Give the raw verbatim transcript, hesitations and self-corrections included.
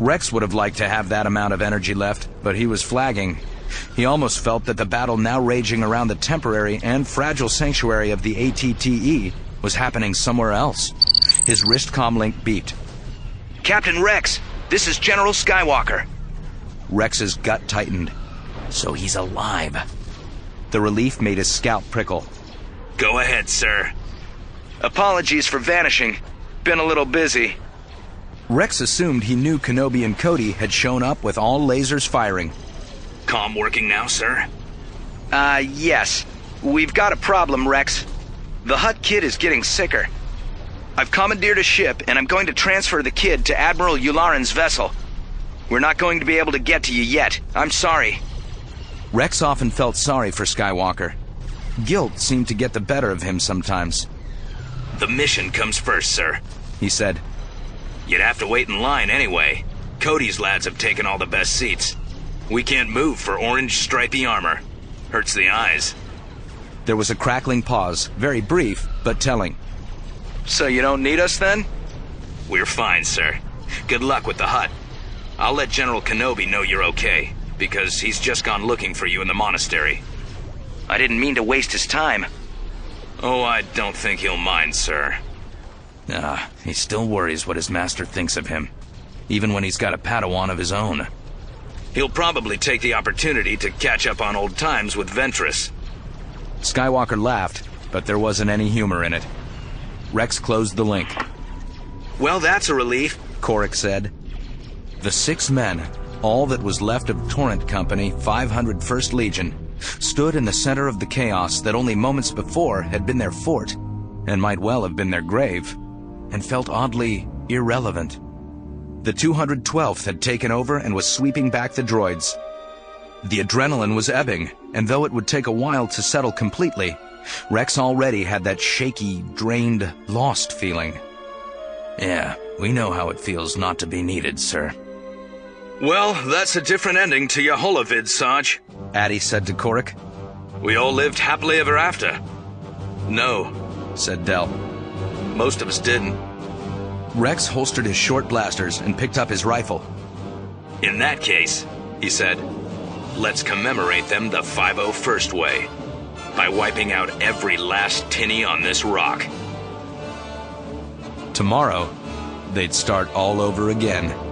Rex would have liked to have that amount of energy left, but he was flagging. He almost felt that the battle now raging around the temporary and fragile sanctuary of the A T T E was happening somewhere else. His wrist comm link beeped. Captain Rex, this is General Skywalker. Rex's gut tightened. So he's alive. The relief made his scalp prickle. Go ahead, sir. Apologies for vanishing. Been a little busy. Rex assumed he knew Kenobi and Cody had shown up with all lasers firing. Comm working now, sir? Uh, yes. We've got a problem, Rex. The Hutt kid is getting sicker. I've commandeered a ship, and I'm going to transfer the kid to Admiral Yularen's vessel. We're not going to be able to get to you yet. I'm sorry. Rex often felt sorry for Skywalker. Guilt seemed to get the better of him sometimes. The mission comes first, sir, he said. You'd have to wait in line anyway. Cody's lads have taken all the best seats. We can't move for orange stripy armor. Hurts the eyes. There was a crackling pause, very brief, but telling. So you don't need us then? We're fine, sir. Good luck with the Hutt. I'll let General Kenobi know you're okay, because he's just gone looking for you in the monastery. I didn't mean to waste his time. Oh, I don't think he'll mind, sir. Ah, he still worries what his master thinks of him, even when he's got a Padawan of his own. He'll probably take the opportunity to catch up on old times with Ventress. Skywalker laughed, but there wasn't any humor in it. Rex closed the link. Well, that's a relief, Korik said. The six men, all that was left of Torrent Company five hundred first Legion, stood in the center of the chaos that only moments before had been their fort, and might well have been their grave, and felt oddly irrelevant. The two hundred twelfth had taken over and was sweeping back the droids. The adrenaline was ebbing, and though it would take a while to settle completely, Rex already had that shaky, drained, lost feeling. Yeah, we know how it feels not to be needed, sir. Well, that's a different ending to your holovid, Sarge, Addy said to Korik. We all lived happily ever after. No, said Del. Most of us didn't. Rex holstered his short blasters and picked up his rifle. In that case, he said, let's commemorate them the five oh first way, by wiping out every last tinny on this rock. Tomorrow, they'd start all over again.